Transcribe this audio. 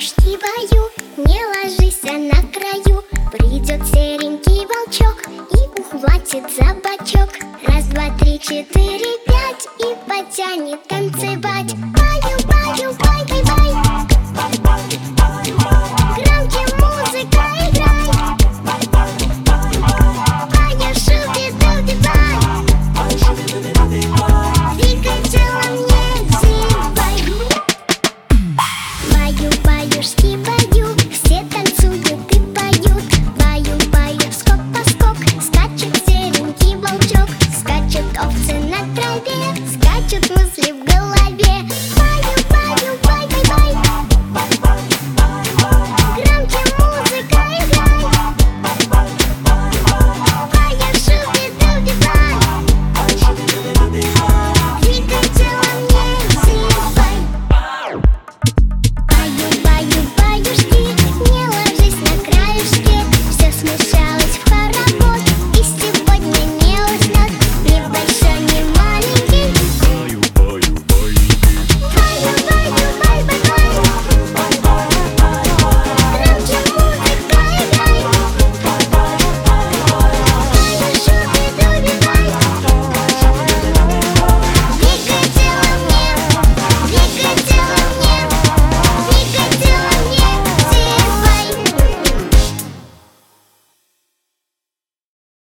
баюшки, баю, не ложись на краю. Придет серенький волчок и ухватит за бочок. Раз, два, три, четыре, пять, и потянет танцевать. Баю, баю, бай, бай, бай. Громче музыка играй. Баю, шуби-дуби, бай. Двигай телом, не зевай. Баю, баюшки, баю, все танцуют и поют. Баю, баю, скок-поскок, скачет серенький волчок. Скачут овцы на траве, скачут мысли в голове.